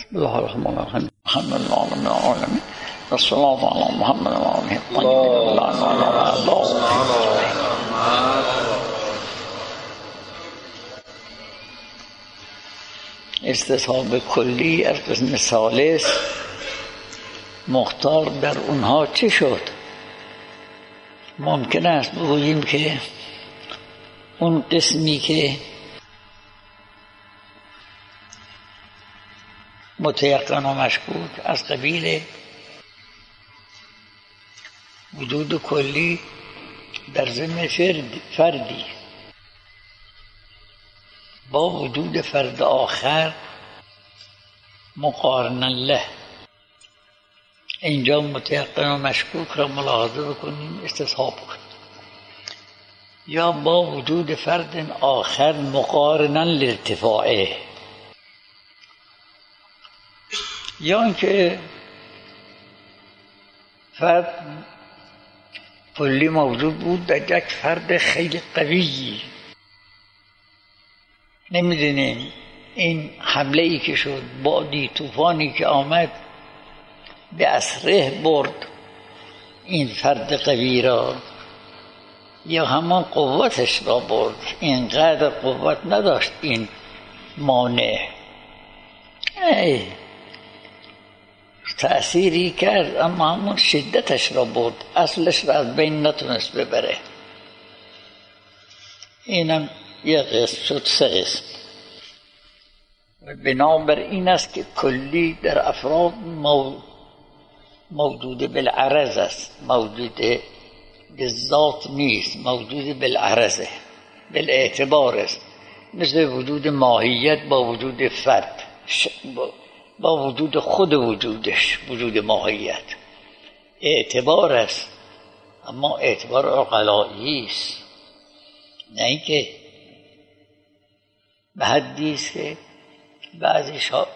الله الرحمن الرحیم الحمد لله رب العالمین و الصلاة علی محمد و آله الطاهرین. استصحاب کلی از قسم ثالث مختار در اونها چه شد؟ ممکن است بگوییم که اون قسمی که متیقن و مشکوک از قبیل وجود کلی در ضمن فردی با وجود فرد آخر مقارنا له، اینجا متیقن و مشکوک را ملاحظه بکنیم، استصحاب کنیم، یا با وجود فرد آخر مقارنا لارتفاعه، یا اینکه فرد کلی موجود بود در یک فرد خیلی قوی، نمیدونیم این حمله ای که شد، بادی طوفانی که آمد به اسره برد این فرد قوی را یا همان قوتش را برد، اینقدر قوت نداشت این مانع، تأثیری کرد اما همون شدتش را برد، اصلش را از بین نتونست ببره. اینم یک قسم شد، سه قسم. بنابر این است که کلی در افراد موجود بالعرض است، موجود به ذات نیست، موجود بالعرضه، بالاعتبار است، مثل وجود ماهیت با وجود فرد، با وجود خود وجودش، وجود ماهیت اعتبار است، اما اعتبار عقلایی است، نه اینکه به حدی است که بعضیش ها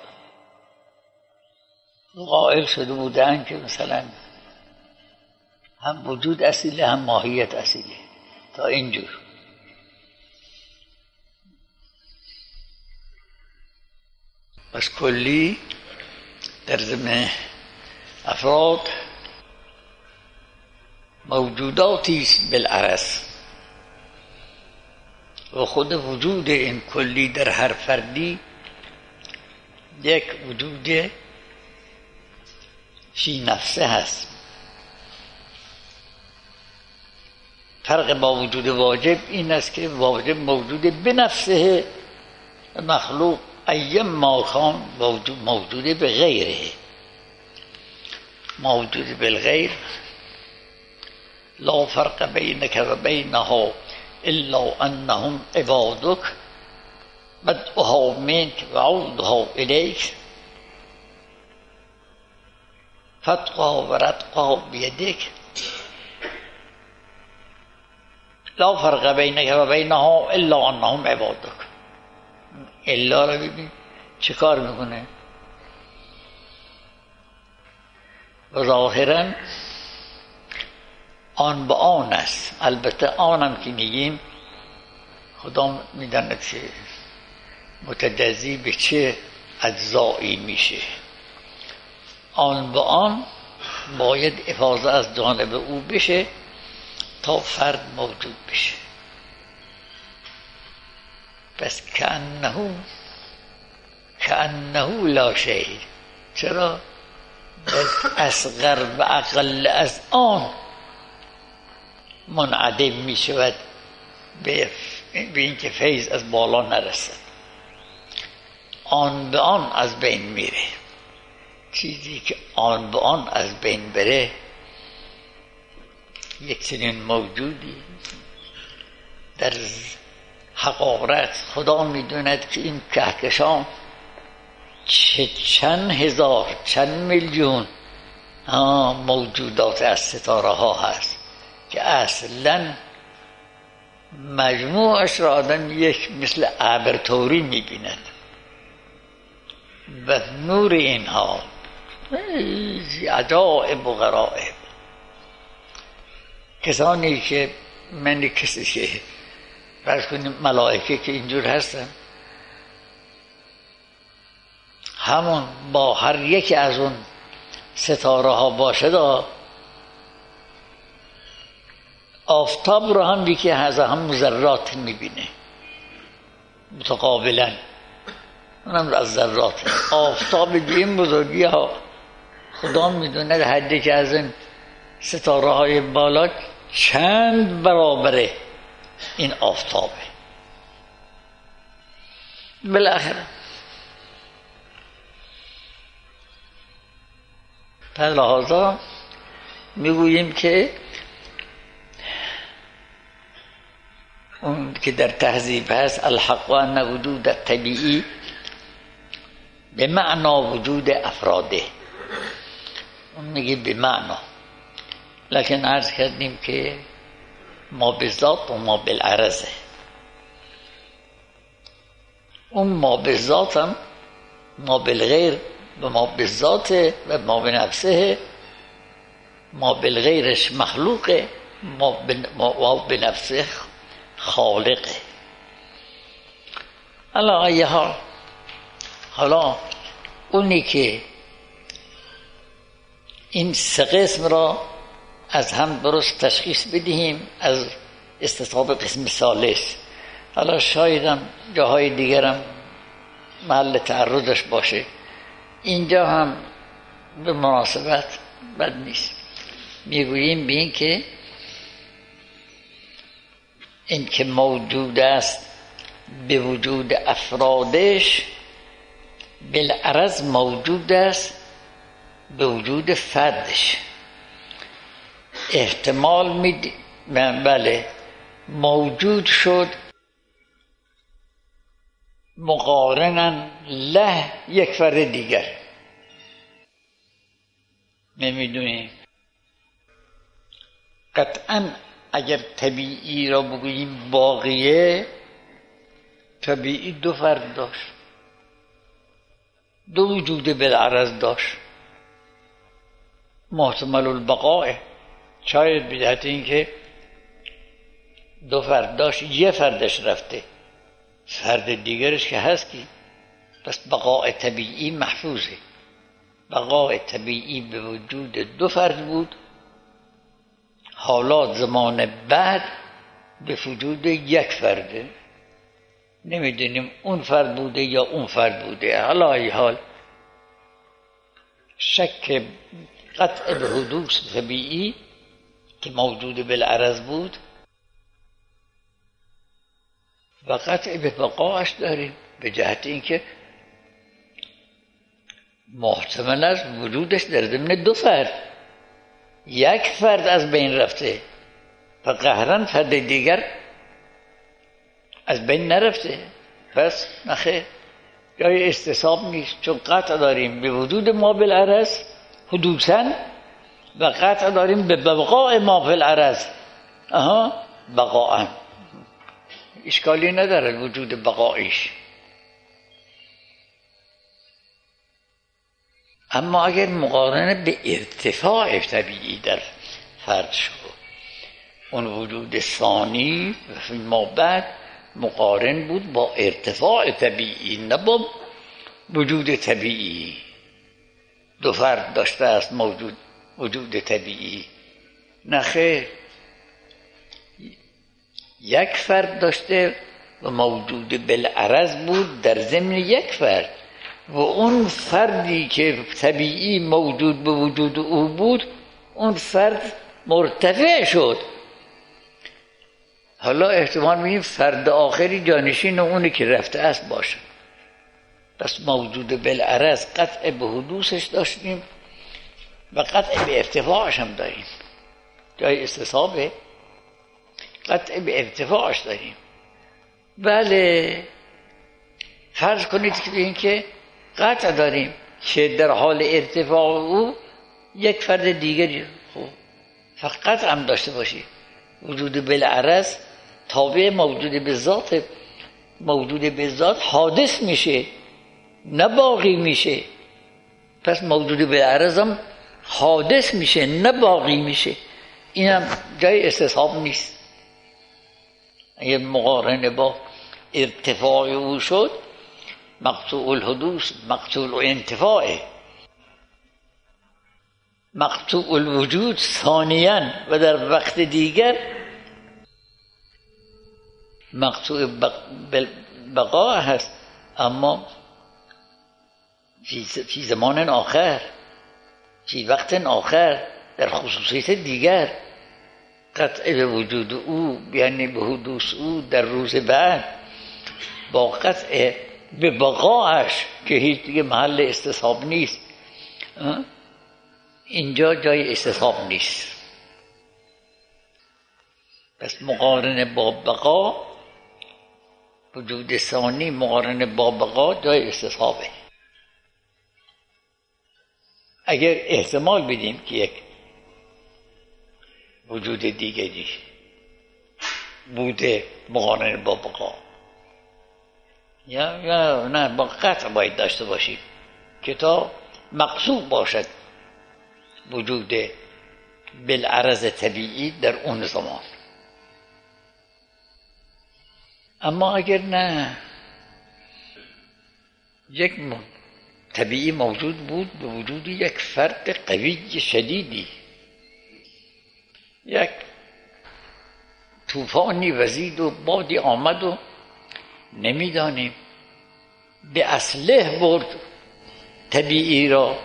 قائل شده بودن که مثلا هم وجود اصیله هم ماهیت اصیله، تا اینجور. پس کلی در ضمن افراد موجوداتی است بالعرض و خود وجود این کلی در هر فردی یک وجود فی نفسه هست. فرق با وجود واجب این است که واجب موجود به نفسه، مخلوق ایم ما کان موجود به غیره، موجود بالغیر لا فرق بینک و بینها الا انهم عبادک بدءها منک و عودها الیک فتقها و ردقها بیدک لا فرق بینک و بینها الا انهم عبادک. الا را ببین چه کار میکنه، و ظاهرا آن به آن است. البته آنم که میگیم خدا میداند که متجزی به چه اجزایی میشه، آن به آن باید افاضه از جانب او بشه تا فرد موجود بشه. پس کأنه لا شیء، چرا؟ اصغر و اقل از آن منعدم می شود به اینکه فیض از بالا نرسد، آن به آن از بین میره. چیزی که آن به آن از بین بره یک چنین موجودی در حقارت خدا میدوند که این کهکشان چند هزار چند میلیون موجودات از ستاره ها هست که اصلا مجموعش را آدم یک مثل ابرطوری میبیند و نور اینها عجائب و غرائب. کسانی که من کسی که فرض کنیم ملائکه که اینجور هستن، همون با هر یکی از اون ستاره ها باشه آفتاب رو هم یکی از هم ذرات میبینه متقابلا، اونم از ذرات. آفتاب به این بزرگی ها خدا میدونه حدی که از این ستاره های بالا چند برابر این آفتابه. بالاخره پس لحاظا میگوییم که اون که در تهذیب هست الحق و ان وجود طبیعی به معنا وجود افراده، اون میگه به معنا، لکن عرض کردیم که ما بالذات و ما بالعرضه. اون ما بالذات هم ما بالغیر و ما بالذات و ما بنفسه، ما بالغیرش مخلوقه، ما بنفسه خالقه. حالا اونی که این سه قسم را از هم درست تشخیص بدهیم از استصحاب قسم ثالث. حالا شایدم جاهای دیگرم محل تعرضش باشه، اینجا هم به مناسبت بد نیست. میگوییم به این که این که موجود است به وجود افرادش بالعرض موجود است به وجود فردش. احتمال میدی بله موجود شد مقارنن له یک فرد دیگر. نمیدونیم قطعا اگر طبیعی را بگوییم باقیه، طبیعی دو فرد داشت، دو وجود بالعرض داشت، محتمل البقاء. شاید به جهت این که دو فرد داشت یه فردش رفته، فرد دیگرش که هست کی، پس بقاء طبیعی محفوظه. بقاء طبیعی به وجود دو فرد بود، حالا زمان بعد به وجود یک فرده. نمیدونیم اون فرد بوده یا اون فرد بوده. حالا ای حال شک قطع به حدوث طبیعی که موجود بالعرض بود و قطع به بقاش داریم به جهت اینکه محتمل است وجودش در ضمن دو فرد، یک فرد از بین رفته و قهرن فرد دیگر از بین نرفته. پس نخیر جای استصحاب نیست، چون قطع داریم به وجود ما بالعرض حدوثاً و قطع داریم به بقاء ما بالعرض بقاءً. اشکالی نداره وجود بقایش. اما اگر مقارنه به ارتفاع طبیعی در فرد شد، اون وجود ثانی ما بعد مقارن بود با ارتفاع طبیعی نه با وجود طبیعی. دو فرد داشته است وجود طبیعی، نه خیر، یک فرد داشته و موجود بالعرض بود در ضمن یک فرد، و اون فردی که طبیعی موجود به وجود او بود اون فرد مرتفع شد. حالا احتمال می‌دیم فرد آخری جانشین اونی که رفته است باشه. پس موجود بالعرض قطع به حدوثش داشتیم و قطع به ارتفاعش هم داریم. جای استصحابه قطع به ارتفاعش داریم. بله فرض کنید که این که قطع داریم که در حال ارتفاع او یک فرد دیگری فقط قطع هم داشته باشی. وجود بالعرض تابع موجود به ذات، موجود به ذات حادث میشه نه باقی میشه. پس موجود بالعرض هم حادث میشه نه باقی میشه. این هم جای استصحاب نیست. اگر مقارنه با ارتفاع او شد مقطوع الحدوث مقطوع الانتفاع، مقطوع الوجود ثانیاً و در وقت دیگر مقطوع بقا هست، اما فی زمان آخر، فی وقت آخر، در خصوصیت دیگر. قطع به وجود او یعنی به حدوث او در روز بعد با قطع به بقاش که هیچ دیگه محل استصحاب نیست. اینجا جای استصحاب نیست. پس مقارنه با بقا، وجود ثانی مقارنه با بقا جای استصحابه. اگر احتمال بدیم که یک وجود دیگری بوده مقارنه با بقا، یا نه با قطع باید داشته باشیم که تا مقصود باشد وجود بالعرض طبیعی در اون زمان. اما اگر نه، یک طبیعی موجود بود به وجود یک فرد قوی شدیدی، یک طوفانی وزید و بادی آمد و نمیدانیم به اصله برد طبیعی را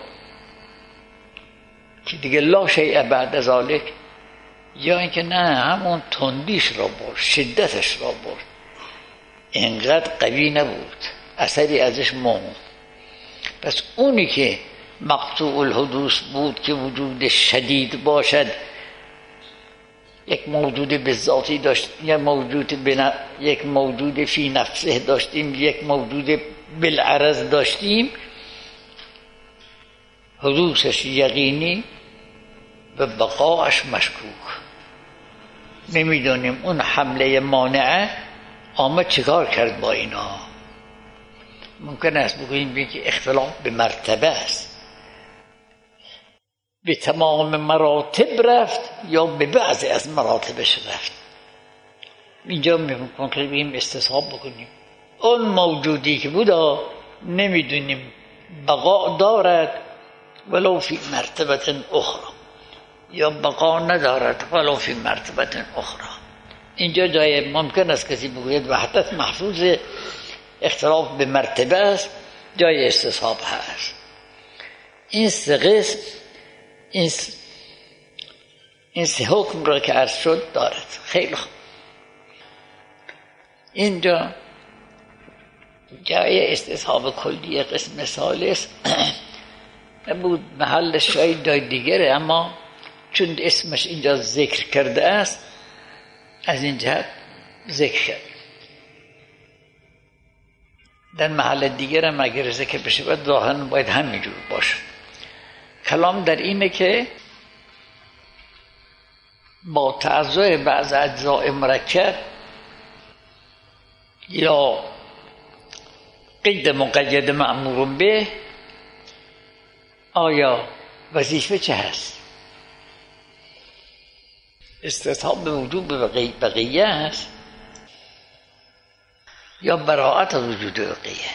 که دیگه لا شیء بعد ذلک، یا اینکه نه همون تندیش را برد، شدتش را برد، اینقدر قوی نبود، اثری ازش موند. پس اونی که مقطوع الحدوث بود که وجود شدید باشد، یک موجود به ذاتی داشت، یک موجود فی نفسه داشتیم، یک موجود بالعرض داشتیم، حدوثش یقینی و بقاش مشکوک. نمیدونیم اون حمله مانعه آمد چیکار کرد با اینا. ممکن است بگوییم که اختلاف به مرتبه است، به تمام مراتب رفت یا به بعضی از مراتبش رفت. اینجا ممکن که بگیم استصحاب بکنیم اون موجودی که بودا نمیدونیم بقا دارد ولو فی مرتبت اخرى یا بقا ندارد ولو فی مرتبت اخرى. اینجا جای ممکن است کسی بگوید وحدت محفوظ اختلاف به مرتبه است، جای استصحاب هست. این سه قسم، این سه حکم را که عرض شد دارد. خیلی خوب. اینجا جای استصحاب کلی قسم ثالث بود، محلش شاید جای دیگره، اما چون اسمش اینجا ذکر کرده است از این جهت ذکر کرد. در محل دیگر هم اگر ذکر بشه باید ظاهراً باید همینجور باشه. کلام در اینه که با تعزیه بعض اجزاء مرکب یا قید مقید مأمور به، آیا وظیفه چه هست؟ استصحاب به وجود بقیه هست یا براءت از وجود بقیه؟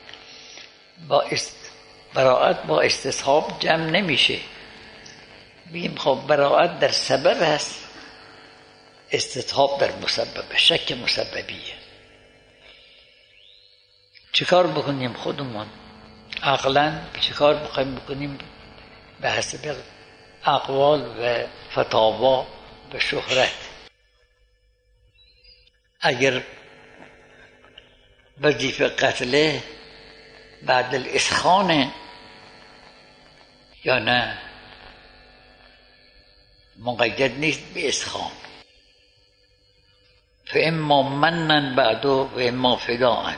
براءت با استصحاب جمع نمیشه. بگیم خب براءت در سبب هست، استصحاب در مسبب، شک مسببیه. چیکار بکنیم خودمون؟ عقلاً چیکار بکنیم به حسب اقوال و فتاوا و شهرت؟ اگر وظیفه قتله بعد الاسخانه یا نه، مقید نیست به اسخان. فاما منن بعدو و اما فداء،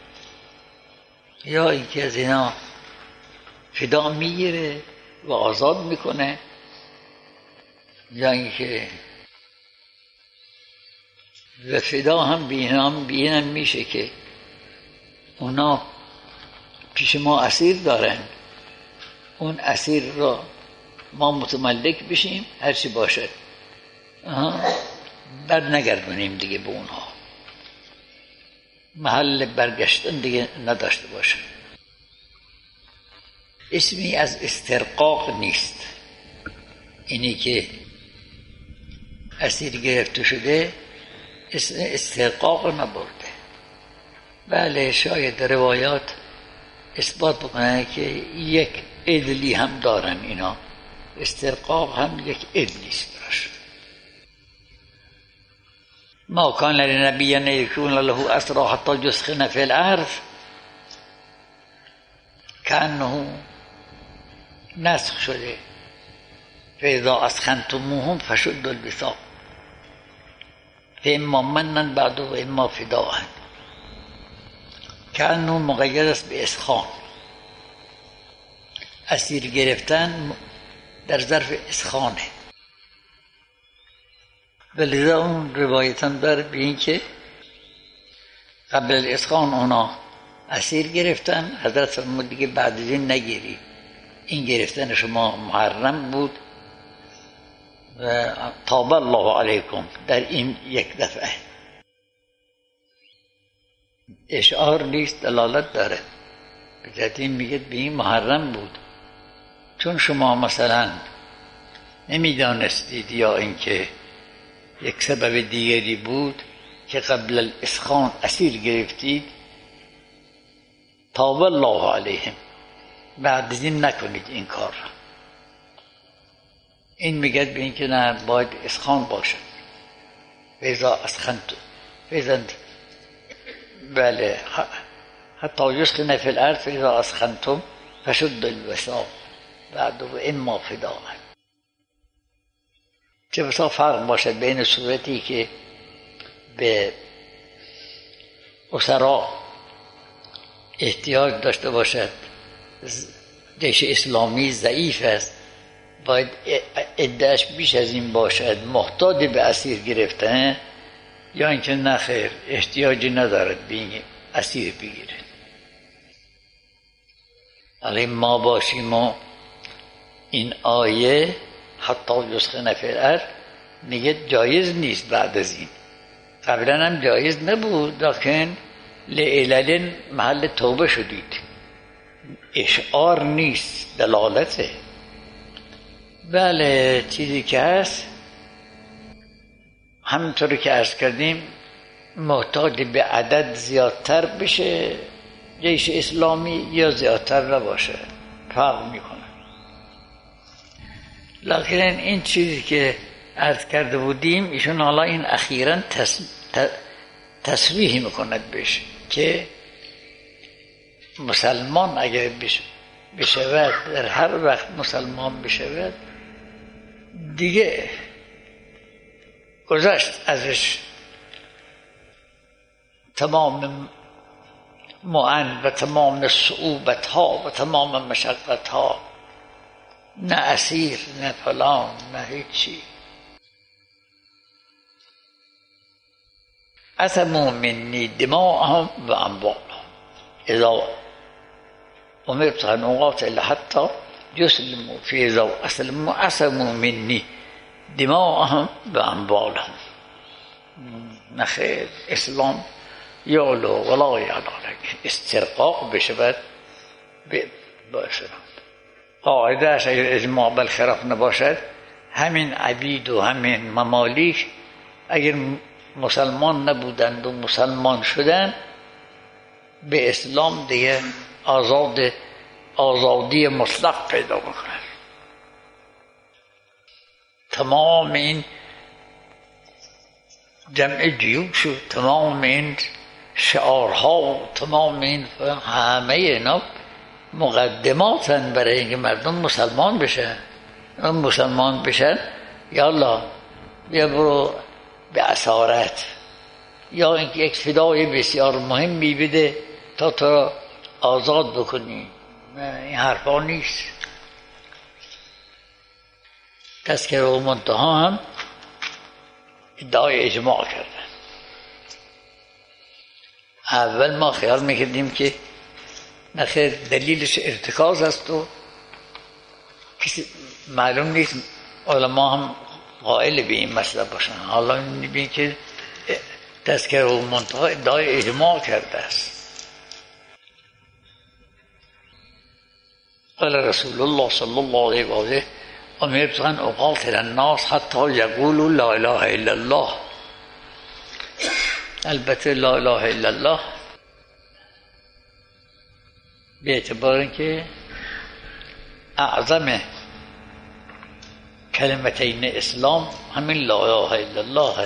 یا اینکه از اینا فدا میگیره و آزاد میکنه، یا اینکه و فدا هم بینم میشه که اونا پیش ما اسیر دارن، اون اسیر را ما متملک بشیم هرچی باشد، بر نگردونیم دیگه به اونها. محل برگشتن دیگه نداشته باشه. اسمی از استرقاق نیست. اینی که اسیر گرفته شده اسم استرقاق نبرده. بله شاید روایات اثبات بکنن که یک عدلی هم دارن اینا، استرقاق هم یک عدلی است براش. ما کان لنبی ان یکون له اسری حتی یثخن فی الارض کانه نسخ شده فاذا اسخنتموهم فشدوا الوثاق فاما منا بعد و اما فداء. کانه مقید است به اسخان، اسیر گرفتن در ظرف اسخانه. ولذا اون روایت هم داره به این که قبل الاسخان اونا اسیر گرفتن، حضرت فرمود دیگه بعد از این نگیری، این گرفتن شما محرم بود و تاب الله علیکم در این یک دفعه. اشعار نیست، دلالت داره. به جدی میگه به این محرم بود چون شما مثلا نمیدانستید یا اینکه یک سبب دیگری بود که قبل الاسخان اسیر گرفتید، تاب الله علیهم، بعد از این نکنید این کار را. این میگه به این که نه، باید اسخان باشد. فاذا اسخنتم بله حتی یسخن فی الارض فاذا اسخنتم فشدوا الوثاق بعد و اما فداء. چه بسا فرق باشد بین صورتی که به اسرا احتیاج داشته باشد، جیش اسلامی ضعیف است، باید عده‌اش بیش از این باشد، محتاج به اسیر گرفتن، یا اینکه نخیر احتیاجی ندارد به این اسیر بگیره. ولی ما باشیم و این آیه حتی یسخن فی الارض میگه جایز نیست بعد از این. قبلا هم جایز نبود، لکن لعلل محل توبه شدید. اشعار نیست، دلالته. بله چیزی که هست همونطوری که عرض کردیم محتاج به عدد زیادتر بشه جیش اسلامی یا زیادتر نباشه، فرق میکنه. لکن این چیزی که عرض کرده بودیم ایشون حالا این اخیراً تصریح میکند بشه که مسلمان اگر بشود، در هر وقت مسلمان بشود دیگه گذشت ازش تمام معن و تمام صعوبت ها و تمام مشقت ها، نه اسیر نه فلان نه هیچی. اسموا منی دماءهم و اموالهم اذا امرت ان اقاتل حتی یسلموا فاذا اسلموا اسموا منی دماءهم و اموالهم. نخیر، اسلام یعلو ولا یعلانک، استرقاق بشود باشد. قاعدهش اگر اجماع بالخلاف نباشد، همین عبید و همین ممالیک اگر مسلمان نبودند و مسلمان شدند، به اسلام دیگه آزادی مطلق پیدا میکنند. تمام این جمع جیوش و تمام این شعارها و تمام این همه اینا مقدماتن برای اینکه مردم مسلمان بشن. مسلمان بشن یالا بیا برو به اسارت، یا اینکه یک فدای بسیار مهمی بده تا تو آزاد بکنی. این حرفا نیست. تذکره و منتها هم ادعای اجماع کردن. اول ما خیال میکردیم که نخیر دلیلش ارتکاز است و کسی معلوم نیست علما هم قائل به این مسئله باشن. حالا میبینیم که تذکره و منتها ادعای اجماع کرده است. قال رسول الله صلی الله علیه و آله امرت ان اقاتل الناس حتی یقولوا لا اله الا الله. البته لا اله الا الله به اعتبار اینکه اعظم کلمتین اسلام همین لا اله الا الله.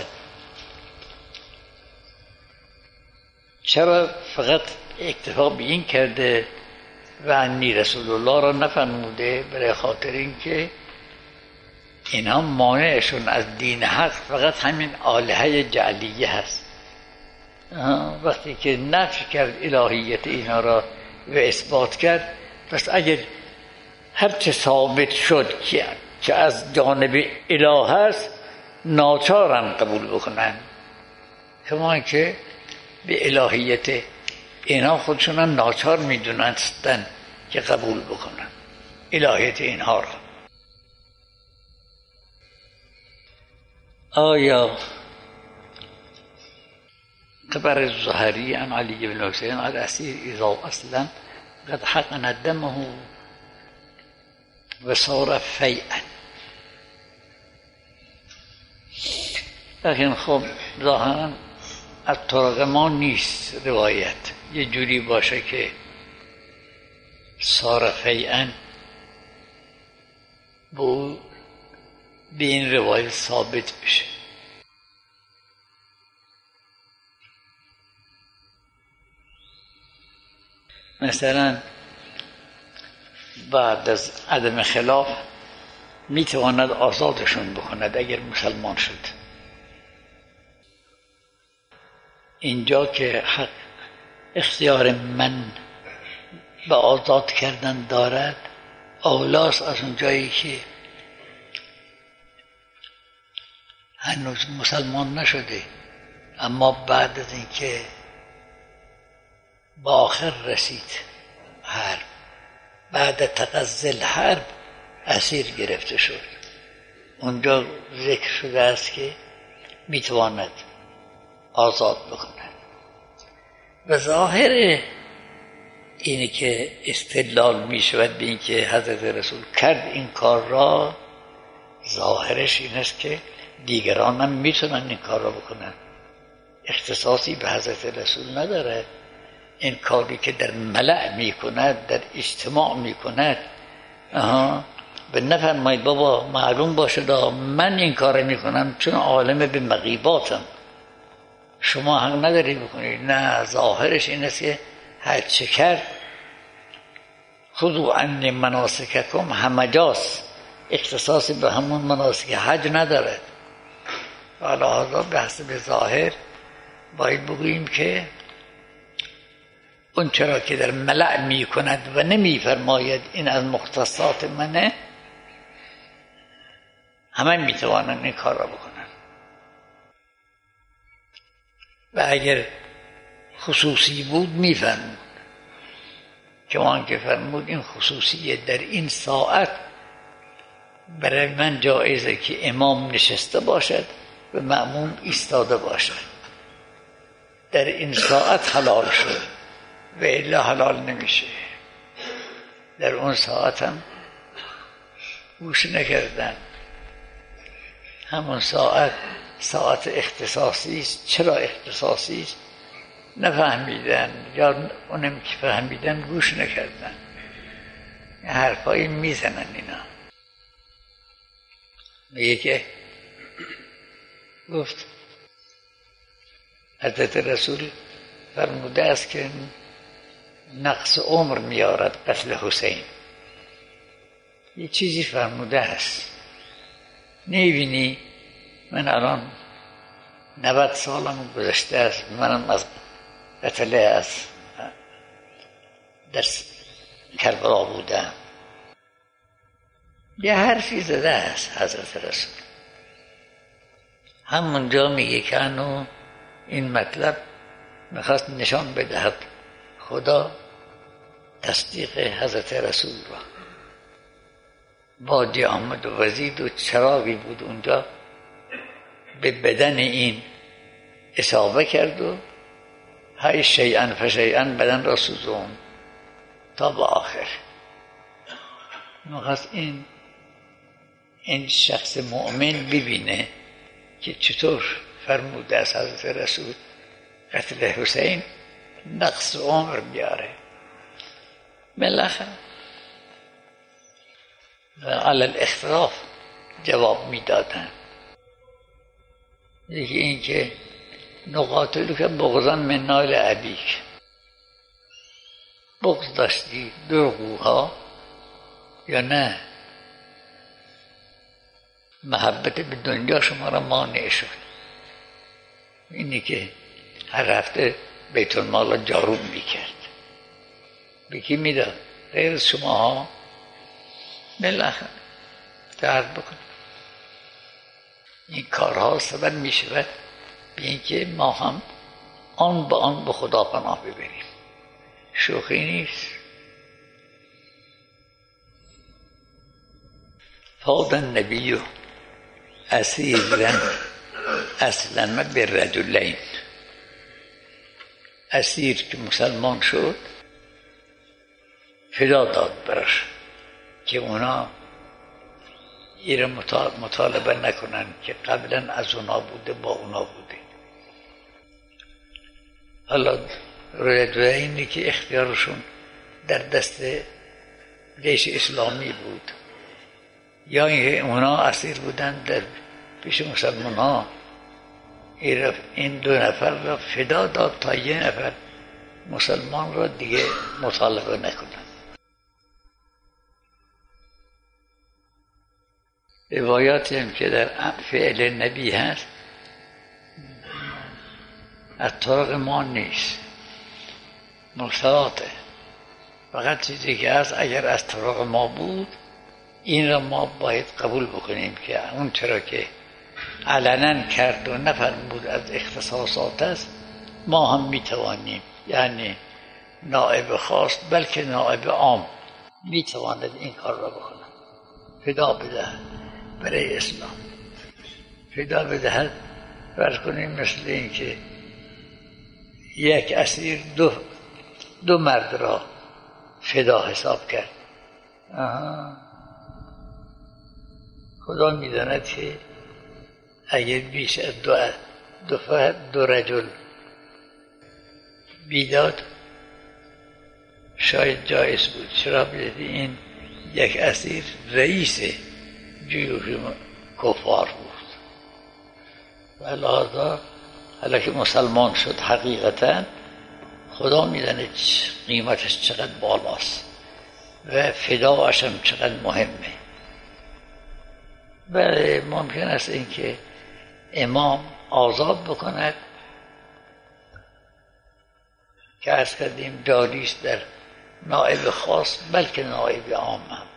چرا فقط اکتفا به این کرده و انی رسول الله را نفرموده؟ برای خاطر اینکه اینها مانعشون از دین حق فقط همین آلهه جعلیه هست. وقتی که نفی کرد الهیت اینها را و اثبات کرد، پس اگر هرچه ثابت شد که از جانب اله هست ناچارن قبول بکنن، کما که به الهیت اینها خودشون ناچار میدونستن که قبول بکنن الهیت اینها را. آیا خبر الزهري عن علي بن حسين على الأسير إذا أسلم قد حقن دمه وصار فيئا. لیکن خب ظاهرا از طرق ما نیست روایت یه جوری باشه که صار فیئا به این روایت ثابت بشه. مثلا بعد از عدم خلاف میتواند آزادشون بکند اگر مسلمان شد. اینجا که حق اختیار من به آزاد کردن دارد، اولاست از اون جایی که هنوز مسلمان نشده اما بعد از اینکه با آخر رسید حرب، بعد تقضی الحرب اسیر گرفته شد، اونجا ذکر شده است که میتواند آزاد بکند. و ظاهر اینی که استدلال میشود به این که حضرت رسول کرد این کار را، ظاهرش این است که دیگران هم میتونن این کار را بکنن، اختصاصی به حضرت رسول نداره. این کاری که در ملأ میکند، در اجتماع میکند، به نفرمایید بابا معلوم باشه من این کار میکنم چون عالم به مغیباتم، شما حق نداری بکنید. نه، ظاهرش این است که هر چه کرد خذوا عنی مناسککم همجاست، اختصاصی به همون مناسک حج ندارد. لذا به حسب ظاهر باید بگوییم که اون چرا که در ملأ می کند و نمی فرماید این از مختصات منه، همه می توانند این کار را بکنند. و اگر خصوصی بود می فرمود که آن که فرمود این خصوصیه در این ساعت برای من جایزه که امام نشسته باشد و مأموم ایستاده باشد، در این ساعت حلال شد و الا حلال نمیشه. در اون ساعت هم گوش نکردن. همون ساعت اختصاصی است. چرا اختصاصی است؟ نفهمیدن، یا اونم که فهمیدن گوش نکردن. حرفایی میزنن اینا. میگه که گفت حضرت رسول فرموده است که نقص عمر میارد قتل حسین. یه چیزی فرموده است. نمیبینی من الان 90 سالم گذشته است، منم از قتل از در کربلا بودم. یه حرفی زده است حضرت رسول. همونجا میگه که انو این مطلب میخواست نشان بدهد خدا تصدیق حضرت رسول را. بادی آمد و وزید و چراغی بود اونجا به بدن این اصابه کرد و های شیئا فشیئا بدن را سوزون تا به آخر. میخواست این شخص مؤمن ببینه که چطور فرموده از حضرت رسول قتل حسین نقص عمر بیاره. بالاخره علی الاختلاف جواب میدادن. یکی این که نقاتلو که بغضا من نال ابیک، بغض داشتی دروغوها یا نه محبت به دنیا شما را مانع شد. اینی که هر هفته بیت المال را جارو میکرد، به کی میداد؟ غیر از شما ها. بالاخره درد بکن. این کارها سبب میشود به اینکه ما هم آن به آن به خدا پناه ببریم. شوخی نیست. فاض النبی اسیرا اسلم بالرجلین، اسیر که مسلمان شد فدا داد برش که اونا این مطالبه نکنن که قبلا از اونا بوده با اونا بوده. حالا رجلینی که اختیارشون در دست جیش اسلامی بود یا اونا اسیر بودن در پیش مسلمان ها، این دو نفر را فدا داد تا یه نفر مسلمان را دیگه مطالبه نکنن. روایاتی هم که در فعل نبی هست از طرق ما نیست، مرسلاته. فقط چیزی که هست اگر از طرق ما بود این را ما باید قبول بکنیم که اون چرا که علنا کرد و نفرمود از اختصاصات است ما هم میتوانیم، یعنی نائب خاص بلکه نائب عام میتواند این کار را بکنه. فدا بدهد برای اسلام، فدا بدهد. فرض کنیم مثل این که یک اسیر دو مرد را فدا حساب کرد. خدا میداند که اگر بیش از دو رجل بیداد شاید جایز بود. چرا بیدید؟ این یک اسیر رئیس جیوش کفار بود و لحاظا حالا که مسلمان شد حقیقتا خدا میداند قیمتش چقدر بالاست و فداش هم چقدر مهمه. بله ممکن است اینکه امام آزاد بکند که عرض کردیم جاریست در نائب خاص بلکه نائب عام هم.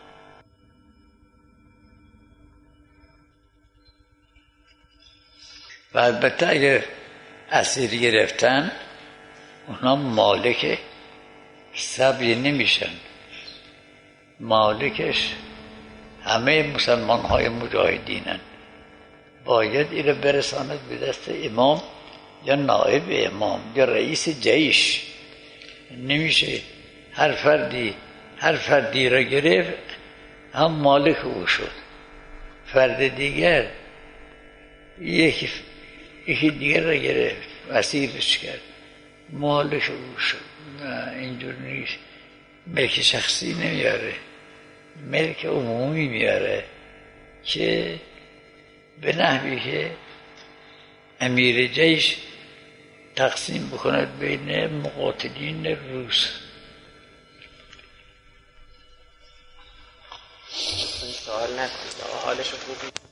و البته اگر اسیر گرفتن اونا مالک صبری نمیشن، مالکش همه مسلمان های مجاهدینن. باید این برساند به دست امام یا نائب امام یا رئیس جیش. نمیشه هر فردی را گرفت هم مالک او شد، فرد دیگر یکی دیگر را گرفت اسیرش کرد مالک او شد. نه اینجور نیست. ملک شخصی نمیاره، ملک عمومی میاره که به نحوی که امیر جیش تقسیم بکند بین مقاتلین روس. سوال نکنید حالش خوبی